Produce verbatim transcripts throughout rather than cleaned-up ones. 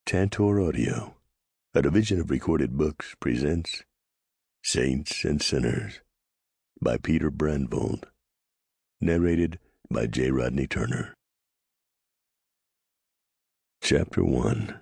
Tantor Audio, a division of Recorded Books, presents Saints and Sinners by Peter Brandvold, narrated by J. Rodney Turner. Chapter one.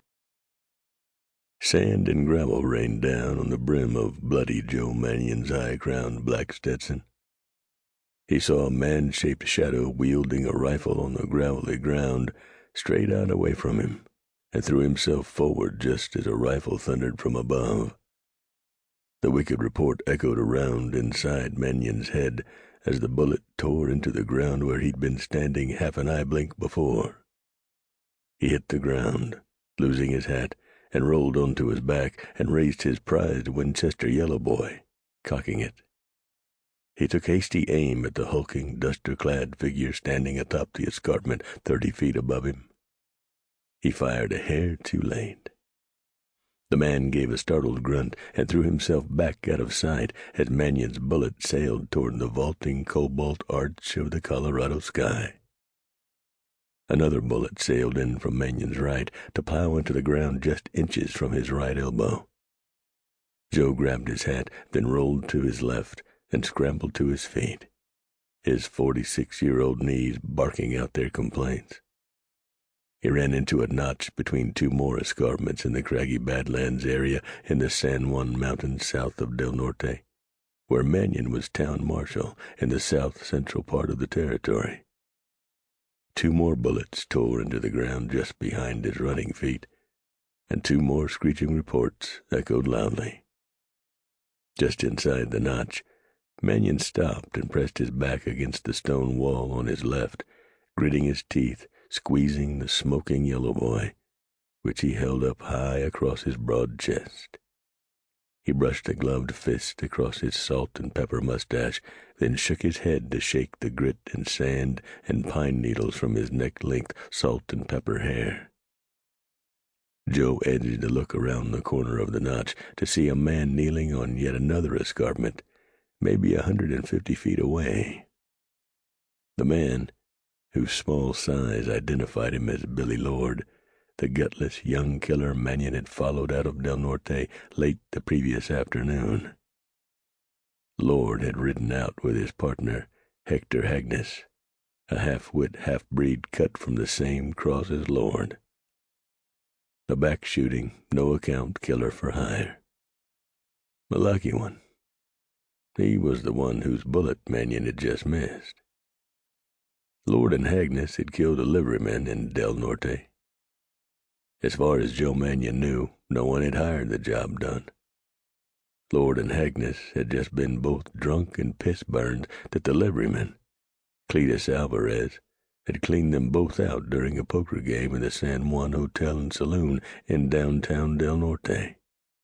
Sand and gravel rained down on the brim of Bloody Joe Manion's high-crowned black Stetson. He saw a man-shaped shadow wielding a rifle on the gravelly ground straight out away from him, and threw himself forward just as a rifle thundered from above. The wicked report echoed around inside Manion's head as the bullet tore into the ground where he'd been standing half an eye blink before. He hit the ground, losing his hat, and rolled onto his back and raised his prized Winchester Yellow Boy, cocking it. He took hasty aim at the hulking, duster-clad figure standing atop the escarpment thirty feet above him. He fired a hair too late. The man gave a startled grunt and threw himself back out of sight as Manion's bullet sailed toward the vaulting cobalt arch of the Colorado sky. Another bullet sailed in from Manion's right to plow into the ground just inches from his right elbow. Joe grabbed his hat, then rolled to his left and scrambled to his feet, his forty-six-year-old knees barking out their complaints. He ran into a notch between two more escarpments in the craggy Badlands area in the San Juan Mountains south of Del Norte, where Manion was town marshal in the south-central part of the territory. Two more bullets tore into the ground just behind his running feet, and two more screeching reports echoed loudly. Just inside the notch, Manion stopped and pressed his back against the stone wall on his left, gritting his teeth, squeezing the smoking Yellow Boy, which he held up high across his broad chest. He brushed a gloved fist across his salt and pepper mustache, then shook his head to shake the grit and sand and pine needles from his neck-length salt and pepper hair. Joe edged a look around the corner of the notch to see a man kneeling on yet another escarpment, maybe a hundred and fifty feet away. The man, whose small size identified him as Billy Lord, the gutless young killer Manion had followed out of Del Norte late the previous afternoon. Lord had ridden out with his partner, Hector Hagnes, a half-wit half-breed cut from the same cross as Lord. A back-shooting, no-account killer for hire. A lucky one. He was the one whose bullet Manion had just missed. Lord and Hagnes had killed a liveryman in Del Norte. As far as Joe Manion knew, no one had hired the job done. Lord and Hagnes had just been both drunk and piss-burned that the liveryman, Cletus Alvarez, had cleaned them both out during a poker game in the San Juan Hotel and Saloon in downtown Del Norte.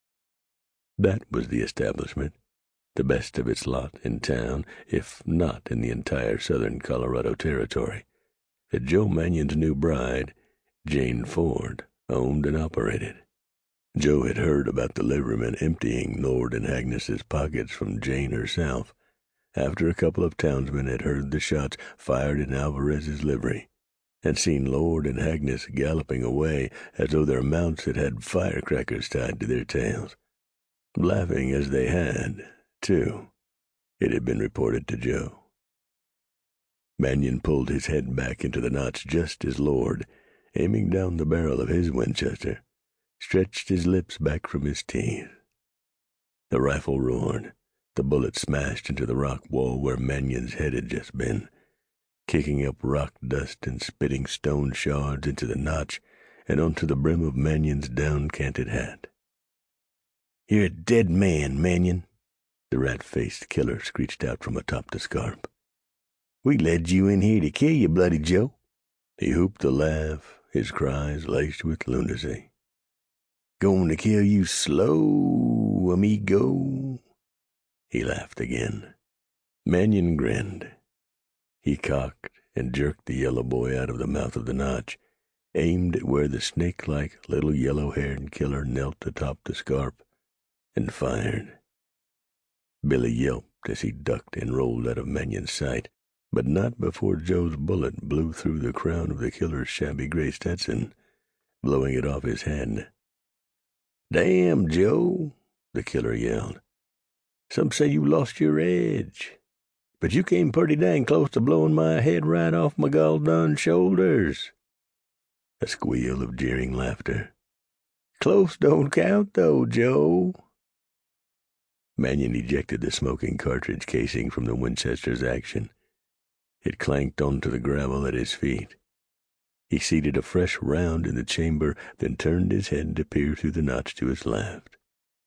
That was the establishment, the best of its lot in town, if not in the entire southern Colorado territory, that Joe Manion's new bride, Jane Ford, owned and operated. Joe had heard about the liveryman emptying Lord and Agnes's pockets from Jane herself, after a couple of townsmen had heard the shots fired in Alvarez's livery, and seen Lord and Agnes galloping away as though their mounts had had firecrackers tied to their tails, laughing as they had, too, it had been reported to Joe. Manion pulled his head back into the notch just as Lord, aiming down the barrel of his Winchester, stretched his lips back from his teeth. The rifle roared. The bullet smashed into the rock wall where Manion's head had just been, kicking up rock dust and spitting stone shards into the notch and onto the brim of Manion's down-canted hat. "You're a dead man, Manion," the rat-faced killer screeched out from atop the scarp. "We led you in here to kill you, Bloody Joe." He whooped a laugh, his cries laced with lunacy. "Going to kill you slow, amigo." He laughed again. Manion grinned. He cocked and jerked the Yellow Boy out of the mouth of the notch, aimed at where the snake-like little yellow-haired killer knelt atop the scarp, and fired. Billy yelped as he ducked and rolled out of Manion's sight, but not before Joe's bullet blew through the crown of the killer's shabby gray Stetson blowing it off his hand. "Damn, Joe," the killer yelled. "Some say you lost your edge, but you came pretty dang close to blowing my head right off my gall-done shoulders." A squeal of jeering laughter. "Close don't count, though, Joe." Manion ejected the smoking cartridge casing from the Winchester's action. It clanked onto the gravel at his feet. He seated a fresh round in the chamber, then turned his head to peer through the notch to his left.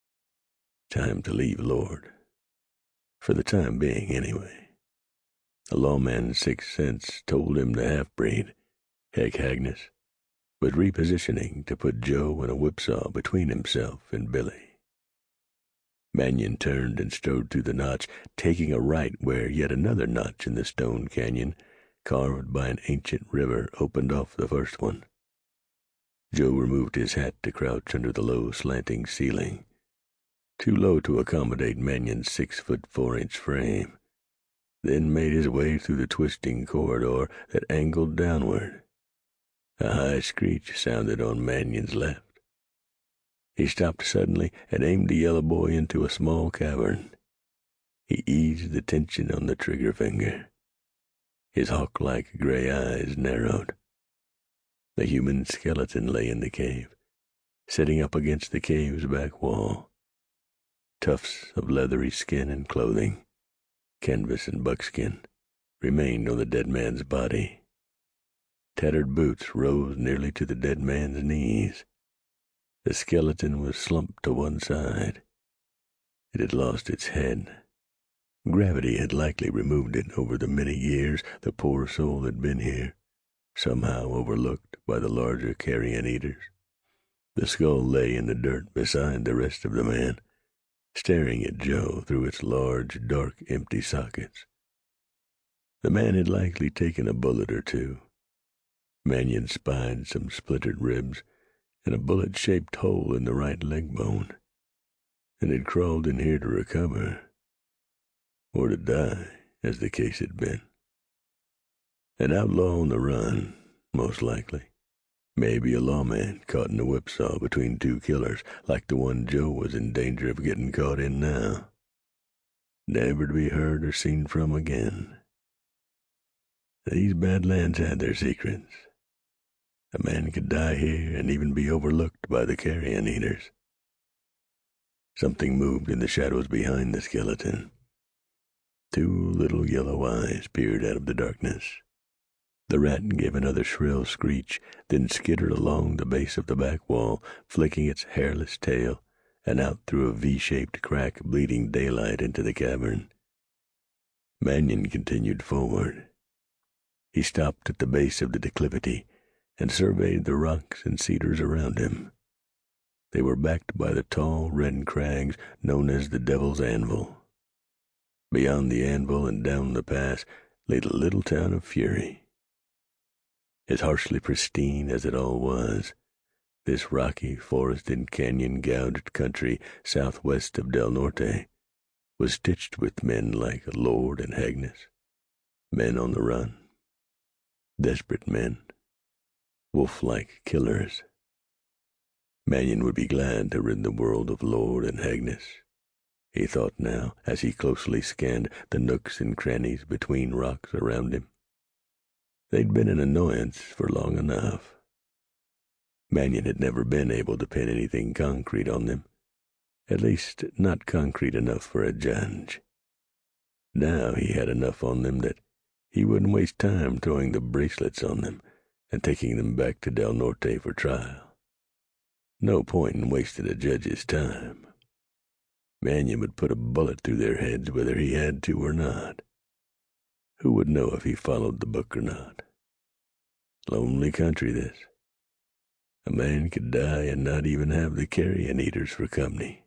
Time to leave Lord. For the time being, anyway. A lawman's sixth sense told him the half-breed, Heg Hagness, was repositioning to put Joe in a whipsaw between himself and Billy. Manion turned and strode through the notch, taking a right where yet another notch in the stone canyon, carved by an ancient river, opened off the first one. Joe removed his hat to crouch under the low, slanting ceiling, too low to accommodate Manion's six-foot-four-inch frame, then made his way through the twisting corridor that angled downward. A high screech sounded on Manion's left. He stopped suddenly and aimed the yellow boy into a small cavern. He eased the tension on the trigger finger. His hawk-like gray eyes narrowed. The human skeleton lay in the cave, sitting up against the cave's back wall. Tufts of leathery skin and clothing, canvas and buckskin, remained on the dead man's body. Tattered boots rose nearly to the dead man's knees. The skeleton was slumped to one side. It had lost its head. Gravity had likely removed it over the many years the poor soul had been here, somehow overlooked by the larger carrion eaters. The skull lay in the dirt beside the rest of the man, staring at Joe through its large, dark, empty sockets. The man had likely taken a bullet or two. Manion spied some splintered ribs and a bullet-shaped hole in the right leg bone, and had crawled in here to recover, or to die, as the case had been. An outlaw on the run, most likely. Maybe a lawman caught in a whipsaw between two killers, like the one Joe was in danger of getting caught in now. Never to be heard or seen from again. These Badlands had their secrets. A man could die here and even be overlooked by the carrion eaters. Something moved in the shadows behind the skeleton. Two little yellow eyes peered out of the darkness. The rat gave another shrill screech, then skittered along the base of the back wall, flicking its hairless tail, and out through a V-shaped crack, bleeding daylight into the cavern. Manion continued forward. He stopped at the base of the declivity and surveyed the rocks and cedars around him. They were backed by the tall red crags known as the Devil's Anvil. Beyond the anvil and down the pass lay the little town of Fury. As harshly pristine as it all was, this rocky, forested, canyon-gouged country southwest of Del Norte was stitched with men like Lord and Hagness, men on the run, desperate men, wolf-like killers. Manion would be glad to rid the world of Lord and Hagness, he thought now, as he closely scanned the nooks and crannies between rocks around him. They'd been an annoyance for long enough. Manion had never been able to pin anything concrete on them, at least not concrete enough for a judge. Now he had enough on them that he wouldn't waste time throwing the bracelets on them and taking them back to Del Norte for trial. No point in wasting a judge's time. Manion would put a bullet through their heads whether he had to or not. Who would know if he followed the book or not? Lonely country, this. A man could die and not even have the carrion eaters for company.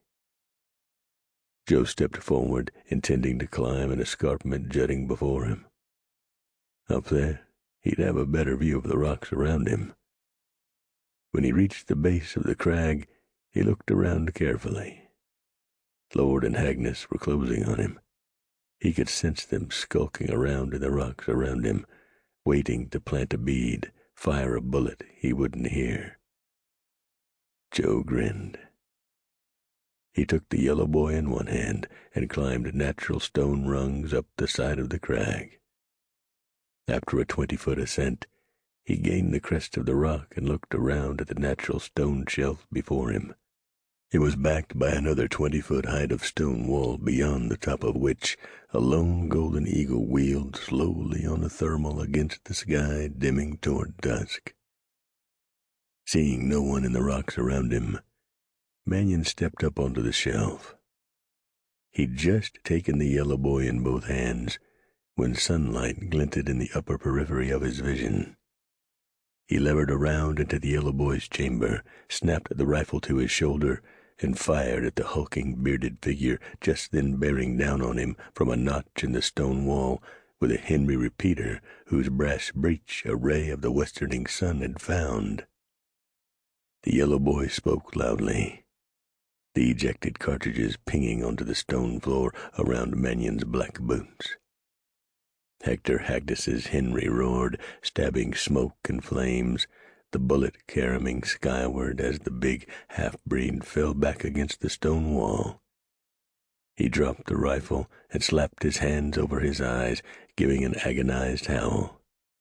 Joe stepped forward, intending to climb an escarpment jutting before him. Up there, he'd have a better view of the rocks around him. When he reached the base of the crag, he looked around carefully. Lord and Hagness were closing on him. He could sense them skulking around in the rocks around him, waiting to plant a bead, fire a bullet he wouldn't hear. Joe grinned. He took the yellow boy in one hand and climbed natural stone rungs up the side of the crag. After a twenty-foot ascent, he gained the crest of the rock and looked around at the natural stone shelf before him. It was backed by another twenty-foot height of stone wall, beyond the top of which a lone golden eagle wheeled slowly on a thermal against the sky, dimming toward dusk. Seeing no one in the rocks around him, Manion stepped up onto the shelf. He'd just taken the yellow boy in both hands when sunlight glinted in the upper periphery of his vision. He levered around into the yellow boy's chamber, snapped the rifle to his shoulder, and fired at the hulking, bearded figure just then bearing down on him from a notch in the stone wall with a Henry repeater whose brass breech a ray of the westerning sun had found. The yellow boy spoke loudly, the ejected cartridges pinging onto the stone floor around Manion's black boots. Hector Hagness's Henry roared, stabbing smoke and flames, the bullet caroming skyward as the big half-breed fell back against the stone wall. He dropped the rifle and slapped his hands over his eyes, giving an agonized howl.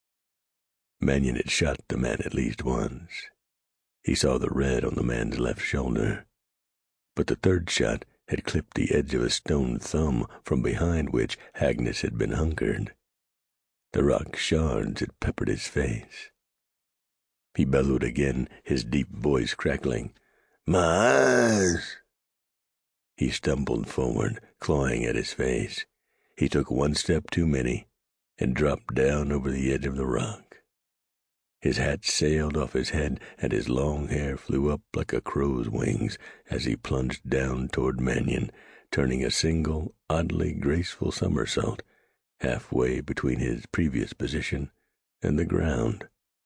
Manion had shot the man at least once. He saw the red on the man's left shoulder, but the third shot had clipped the edge of a stone thumb from behind which Hagness had been hunkered. The rock shards had peppered his face. He bellowed again, his deep voice crackling. "My eyes!" He stumbled forward, clawing at his face. He took one step too many and dropped down over the edge of the rock. His hat sailed off his head, and his long hair flew up like a crow's wings as he plunged down toward Manion, turning a single, oddly graceful somersault halfway between his previous position and the ground.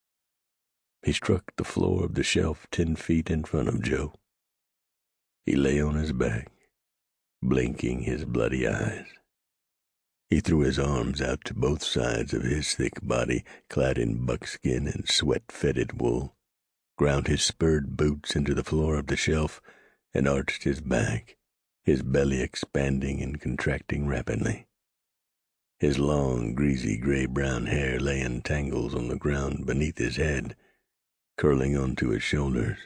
He struck the floor of the shelf ten feet in front of Joe. He lay on his back, blinking his bloody eyes. He threw his arms out to both sides of his thick body, clad in buckskin and sweat-fetid wool, ground his spurred boots into the floor of the shelf, and arched his back, his belly expanding and contracting rapidly. His long, greasy gray-brown hair lay in tangles on the ground beneath his head, curling onto his shoulders.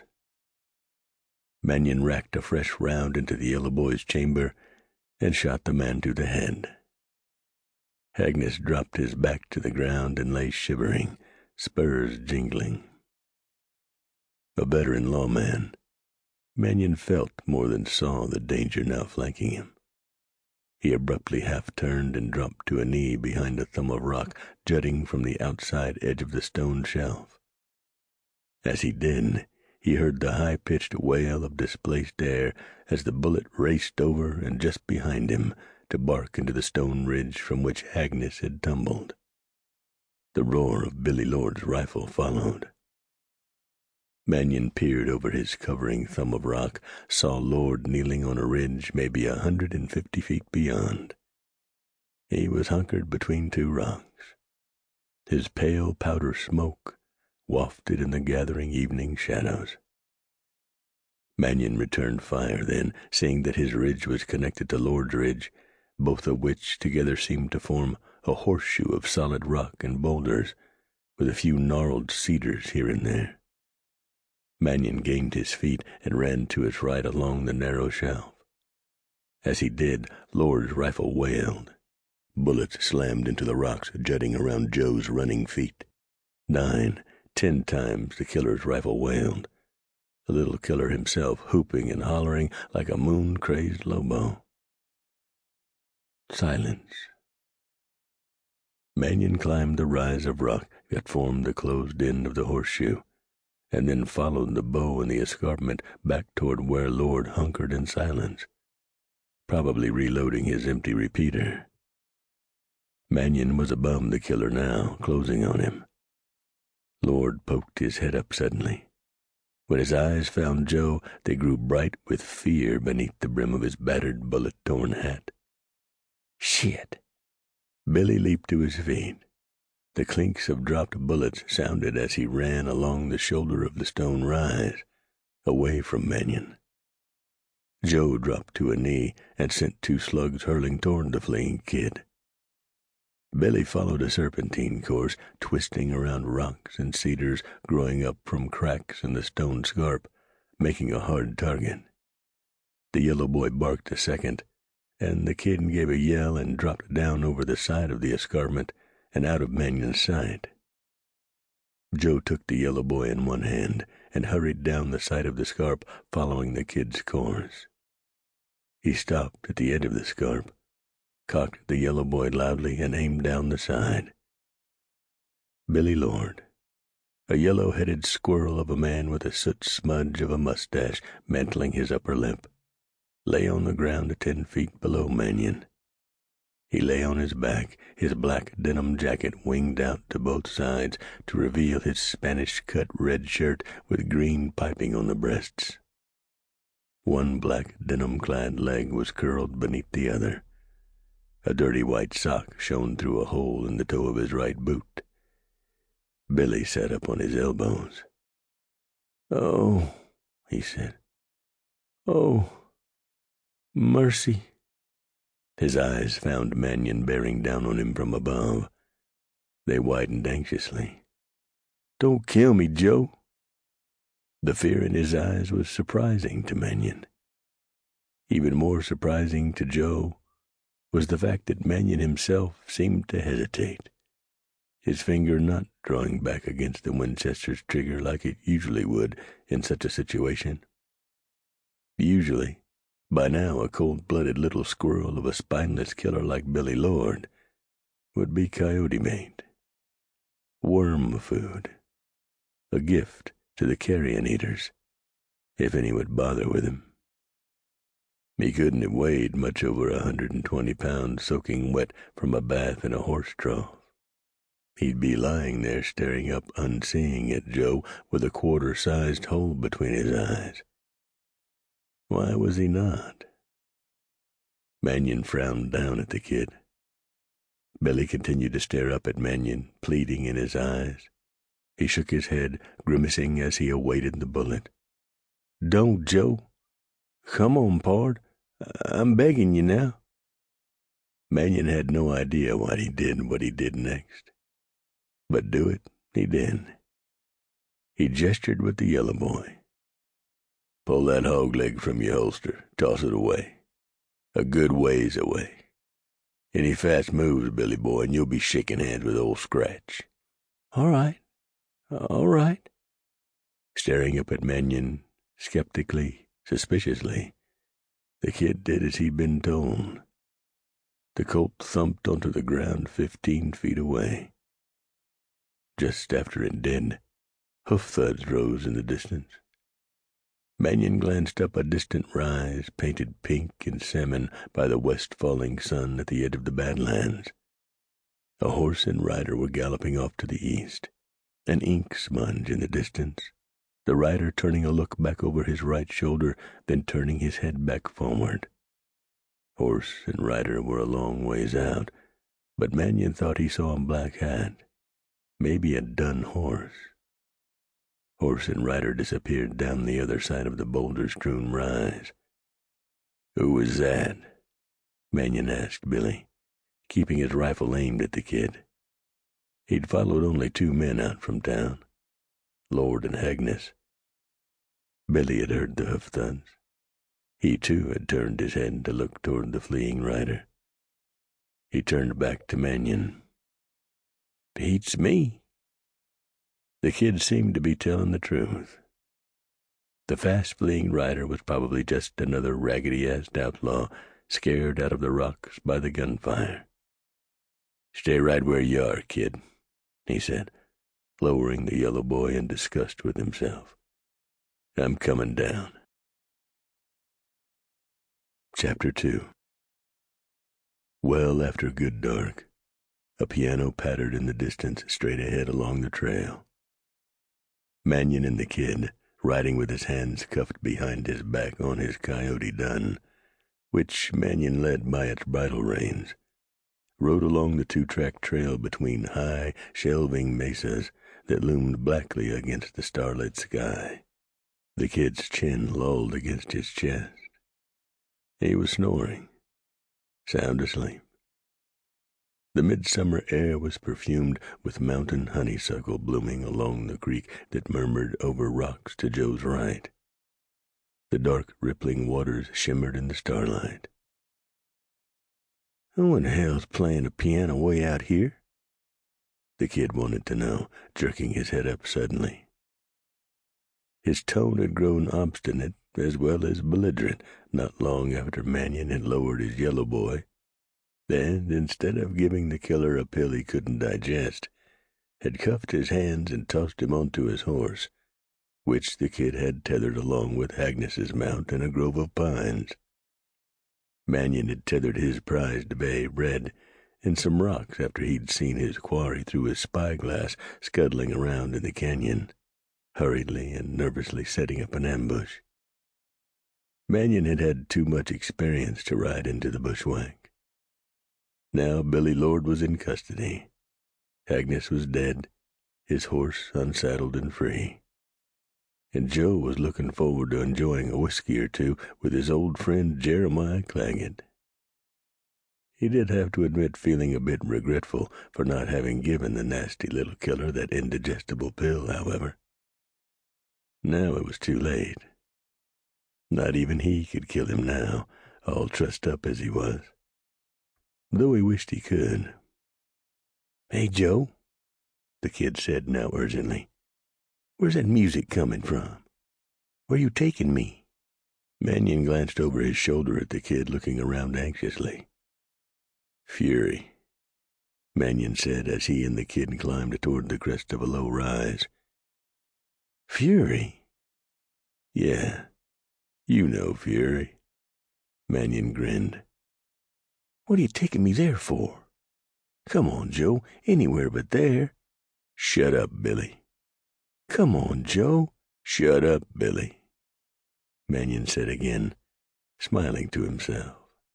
Manion racked a fresh round into the yellow boy's chamber and shot the man through the head. Hagness dropped his back to the ground and lay shivering, spurs jingling. A veteran lawman, Manion felt more than saw the danger now flanking him. He abruptly half-turned and dropped to a knee behind a thumb of rock jutting from the outside edge of the stone shelf. As he did, he heard the high-pitched wail of displaced air as the bullet raced over and just behind him to bark into the stone ridge from which Hagness had tumbled. The roar of Billy Lord's rifle followed. Manion peered over his covering thumb of rock, saw Lord kneeling on a ridge maybe a hundred and fifty feet beyond. He was hunkered between two rocks. His pale powder smoke wafted in the gathering evening shadows. Manion returned fire then, seeing that his ridge was connected to Lord's ridge, both of which together seemed to form a horseshoe of solid rock and boulders, with a few gnarled cedars here and there. Manion gained his feet and ran to his right along the narrow shelf. As he did, Lord's rifle wailed. Bullets slammed into the rocks jutting around Joe's running feet. Nine, ten times the killer's rifle wailed, the little killer himself whooping and hollering like a moon-crazed lobo. Silence. Manion climbed the rise of rock that formed the closed end of the horseshoe, and then followed the bow and the escarpment back toward where Lord hunkered in silence, probably reloading his empty repeater. Manion was above the killer now, closing on him. Lord poked his head up suddenly. When his eyes found Joe, they grew bright with fear beneath the brim of his battered, bullet-torn hat. Shit! Billy leaped to his feet. The clinks of dropped bullets sounded as he ran along the shoulder of the stone rise. away from Manion. Joe dropped to a knee and sent two slugs hurling toward the fleeing kid. Billy followed a serpentine course, twisting around rocks and cedars growing up from cracks in the stone scarp, making a hard target. The yellow boy barked a second, and the kid gave a yell and dropped down over the side of the escarpment and out of Manion's sight. Joe took the yellow boy in one hand and hurried down the side of the scarp, following the kid's course. He stopped at the edge of the scarp, cocked the yellow boy loudly, and aimed down the side. Billy Lord, a yellow-headed squirrel of a man with a soot smudge of a mustache mantling his upper lip, lay on the ground ten feet below Manion. He lay on his back, his black denim jacket winged out to both sides to reveal his Spanish-cut red shirt with green piping on the breasts. One black denim-clad leg was curled beneath the other. A dirty white sock shone through a hole in the toe of his right boot. Billy sat up on his elbows. "Oh," he said. "Oh, mercy." His eyes found Manion bearing down on him from above. They widened anxiously. "Don't kill me, Joe." The fear in his eyes was surprising to Manion. Even more surprising to Joe was the fact that Manion himself seemed to hesitate, his finger not drawing back against the Winchester's trigger like it usually would in such a situation. Usually, by now, a cold-blooded little squirrel of a spineless killer like Billy Lord would be coyote bait, worm food, a gift to the carrion eaters, if any would bother with him. He couldn't have weighed much over a hundred and twenty pounds soaking wet from a bath in a horse trough. He'd be lying there staring up unseeing at Joe with a quarter-sized hole between his eyes. Why was he not? Manion frowned down at the kid. Billy continued to stare up at Manion, pleading in his eyes. He shook his head, grimacing as he awaited the bullet. "Don't, Joe. Come on, pard. I'm begging you now." Manion had no idea why he did what he did next. But do it he did. He gestured with the yellow boy. "Pull that hog leg from your holster. Toss it away. A good ways away. Any fast moves, Billy boy, and you'll be shaking hands with old Scratch." "All right. All right." Staring up at Manion, skeptically, suspiciously, the kid did as he'd been told. The colt thumped onto the ground fifteen feet away. Just after it did, hoof thuds rose in the distance. Manion glanced up a distant rise, painted pink and salmon by the west-falling sun at the edge of the Badlands. A horse and rider were galloping off to the east, an ink smudge in the distance, the rider turning a look back over his right shoulder, then turning his head back forward. Horse and rider were a long ways out, but Manion thought he saw a black hat, maybe a dun horse. Horse and rider disappeared down the other side of the boulder-strewn rise. "Who was that?" Manion asked Billy, keeping his rifle aimed at the kid. He'd followed only two men out from town, Lord and Agnes. Billy had heard the hoof thuds. He, too, had turned his head to look toward the fleeing rider. He turned back to Manion. "Beats me." The kid seemed to be telling the truth. The fast-fleeing rider was probably just another raggedy-assed outlaw, scared out of the rocks by the gunfire. "Stay right where you are, kid," he said, lowering the yellow boy in disgust with himself. "I'm coming down." Chapter two. Well after good dark, a piano pattered in the distance straight ahead along the trail. Manion and the kid, riding with his hands cuffed behind his back on his coyote dun, which Manion led by its bridle reins, rode along the two-track trail between high, shelving mesas that loomed blackly against the starlit sky. The kid's chin lolled against his chest. He was snoring, sound asleep. The midsummer air was perfumed with mountain honeysuckle blooming along the creek that murmured over rocks to Joe's right. The dark, rippling waters shimmered in the starlight. "Who in hell's playing a piano way out here?" the kid wanted to know, jerking his head up suddenly. His tone had grown obstinate as well as belligerent not long after Manion had lowered his yellow boy, and, instead of giving the killer a pill he couldn't digest, had cuffed his hands and tossed him onto his horse, which the kid had tethered along with Agnes's mount in a grove of pines. Manion had tethered his prized bay, Red, in some rocks after he'd seen his quarry through his spyglass scuttling around in the canyon, hurriedly and nervously setting up an ambush. Manion had had too much experience to ride into the bushwhack. Now Billy Lord was in custody. Agnes was dead, his horse unsaddled and free. And Joe was looking forward to enjoying a whiskey or two with his old friend Jeremiah Claggett. He did have to admit feeling a bit regretful for not having given the nasty little killer that indigestible pill, however. Now it was too late. Not even he could kill him now, all trussed up as he was, though he wished he could. "Hey, Joe," the kid said now urgently, "where's that music coming from? Where you taking me?" Manion glanced over his shoulder at the kid, looking around anxiously. "Fury," Manion said as he and the kid climbed toward the crest of a low rise. "Fury?" "Yeah, you know Fury." Manion grinned. "What are you taking me there for? Come on, Joe, anywhere but there." "Shut up, Billy." "Come on, Joe." "Shut up, Billy," Manion said again, smiling to himself.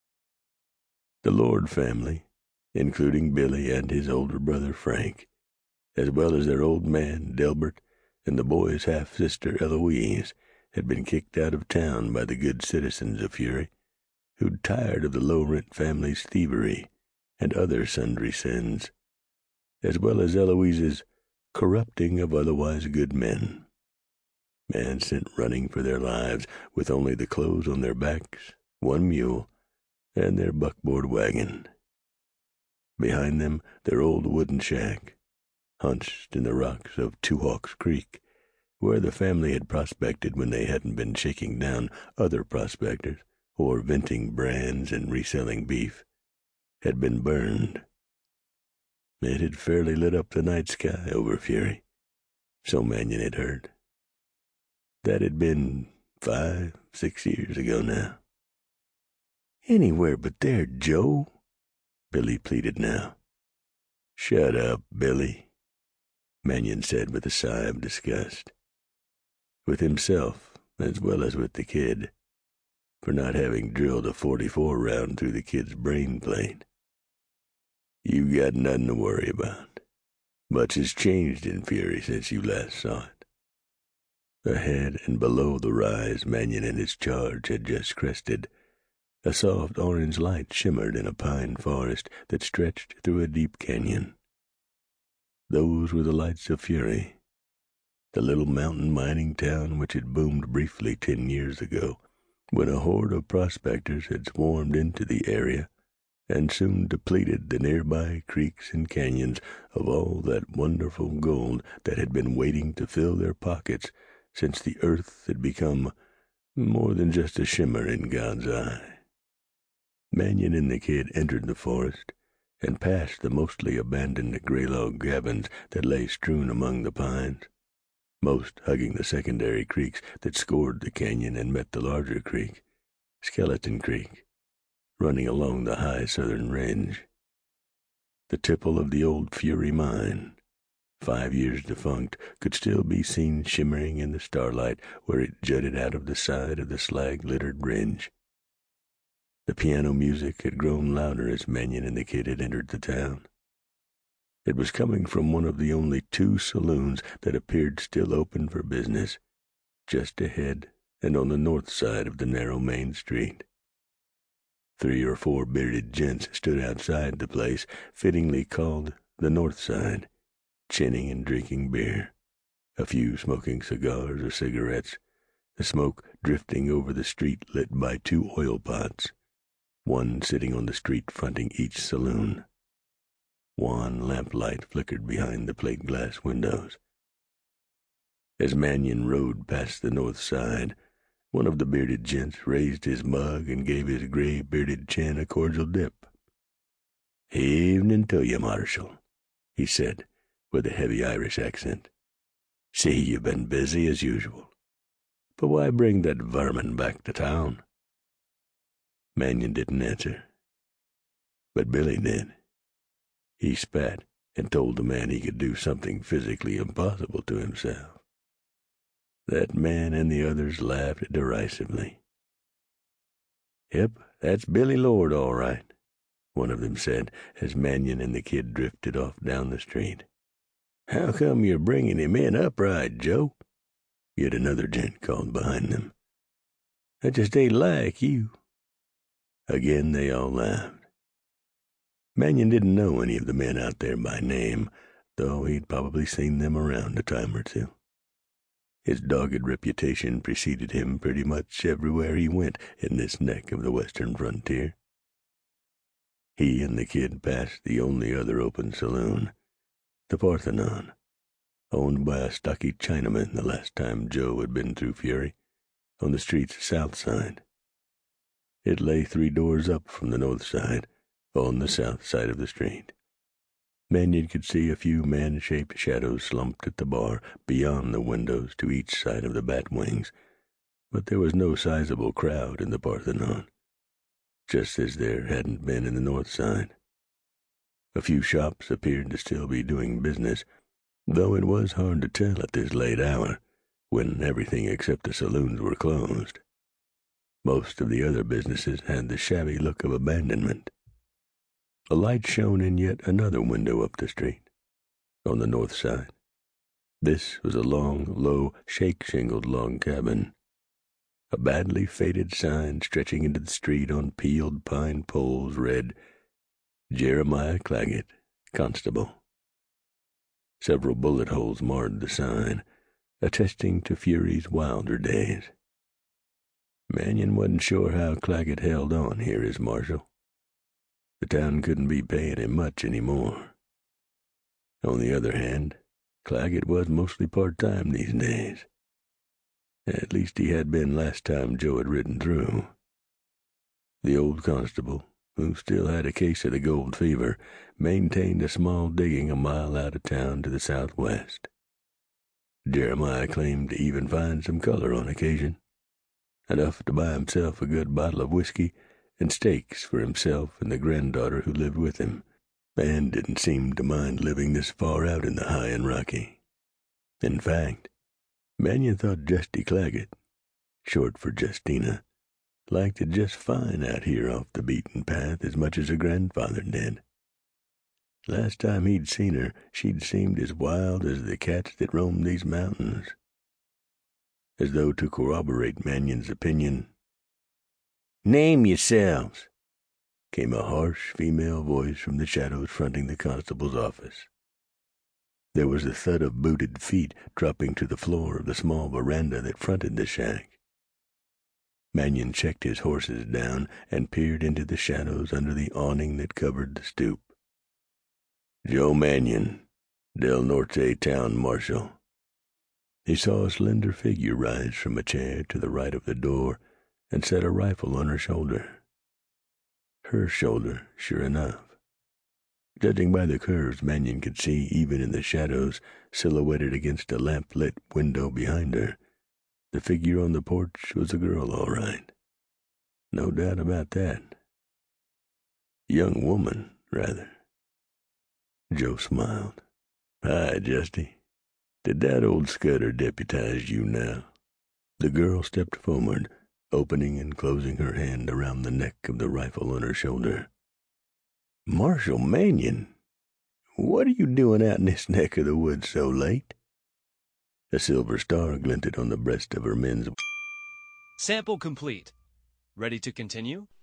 The Lord family, including Billy and his older brother Frank, as well as their old man Delbert and the boy's half-sister Eloise, had been kicked out of town by the good citizens of Fury, who'd tired of the low-rent family's thievery and other sundry sins, as well as Eloise's corrupting of otherwise good men. Men sent running for their lives with only the clothes on their backs, one mule, and their buckboard wagon. Behind them, their old wooden shack, hunched in the rocks of Two Hawks Creek, where the family had prospected when they hadn't been shaking down other prospectors or venting brands and reselling beef, had been burned. It had fairly lit up the night sky over Fury, so Manion had heard. That had been five, six years ago now. "Anywhere but there, Joe," Billy pleaded now. "Shut up, Billy," Manion said with a sigh of disgust, with himself as well as with the kid, for not having drilled a forty-four round through the kid's brain plate. "You got nothing to worry about. Much has changed in Fury since you last saw it." Ahead and below the rise Manion and his charge had just crested, a soft orange light shimmered in a pine forest that stretched through a deep canyon. Those were the lights of Fury, the little mountain mining town which had boomed briefly ten years ago, when a horde of prospectors had swarmed into the area and soon depleted the nearby creeks and canyons of all that wonderful gold that had been waiting to fill their pockets since the earth had become more than just a shimmer in God's eye. Manion and the kid entered the forest and passed the mostly abandoned gray log cabins that lay strewn among the pines, most hugging the secondary creeks that scored the canyon and met the larger creek, Skeleton Creek, running along the high southern ridge. The tipple of the old Fury mine, five years defunct, could still be seen shimmering in the starlight where it jutted out of the side of the slag-littered ridge. The piano music had grown louder as Manion and the kid had entered the town. It was coming from one of the only two saloons that appeared still open for business, just ahead and on the north side of the narrow main street. Three or four bearded gents stood outside the place, fittingly called the North Side, chinning and drinking beer, a few smoking cigars or cigarettes, the smoke drifting over the street lit by two oil pots, one sitting on the street fronting each saloon. Wan lamplight flickered behind the plate glass windows. As Manion rode past the North Side, one of the bearded gents raised his mug and gave his gray-bearded chin a cordial dip. "Evening to you, Marshal," he said, with a heavy Irish accent. "See, you've been busy as usual. But why bring that vermin back to town?" Manion didn't answer, but Billy did. He spat and told the man he could do something physically impossible to himself. That man and the others laughed derisively. "Yep, that's Billy Lord, all right," one of them said, as Manion and the kid drifted off down the street. "How come you're bringing him in upright, Joe?" Yet another gent called behind them. "That just ain't like you." Again they all laughed. Manion didn't know any of the men out there by name, though he'd probably seen them around a time or two. His dogged reputation preceded him pretty much everywhere he went in this neck of the western frontier. He and the kid passed the only other open saloon, the Parthenon, owned by a stocky Chinaman the last time Joe had been through Fury, on the street's south side. It lay three doors up from the north side, on the south side of the street. Manion could see a few man-shaped shadows slumped at the bar beyond the windows to each side of the bat wings, but there was no sizable crowd in the Parthenon, just as there hadn't been in the north side. A few shops appeared to still be doing business, though it was hard to tell at this late hour, when everything except the saloons were closed. Most of the other businesses had the shabby look of abandonment. A light shone in yet another window up the street, on the north side. This was a long, low, shake-shingled log cabin. A badly faded sign stretching into the street on peeled pine poles read, "Jeremiah Claggett, Constable." Several bullet holes marred the sign, attesting to Fury's wilder days. Manion wasn't sure how Claggett held on here as marshal. The town couldn't be paying him much any more. On the other hand, Claggett was mostly part-time these days. At least he had been last time Joe had ridden through. The old constable, who still had a case of the gold fever, maintained a small digging a mile out of town to the southwest. Jeremiah claimed to even find some color on occasion, enough to buy himself a good bottle of whiskey and steaks for himself and the granddaughter who lived with him, and didn't seem to mind living this far out in the high and rocky. In fact, Manion thought Justy Claggett, short for Justina, liked it just fine out here off the beaten path as much as her grandfather did. Last time he'd seen her, she'd seemed as wild as the cats that roamed these mountains. As though to corroborate Manion's opinion, "Name yourselves," came a harsh female voice from the shadows fronting the constable's office. There was the thud of booted feet dropping to the floor of the small veranda that fronted the shack. Manion checked his horses down and peered into the shadows under the awning that covered the stoop. "Joe Manion, Del Norte Town Marshal." He saw a slender figure rise from a chair to the right of the door and set a rifle on her shoulder. Her shoulder, sure enough. Judging by the curves Manion could see even in the shadows silhouetted against a lamp-lit window behind her, the figure on the porch was a girl, all right. No doubt about that. Young woman, rather. Joe smiled. "Hi, Justy. Did that old Scudder deputize you now?" The girl stepped forward, opening and closing her hand around the neck of the rifle on her shoulder. "Marshal Manion, what are you doing out in this neck of the woods so late?" A silver star glinted on the breast of her men's. Sample complete. Ready to continue?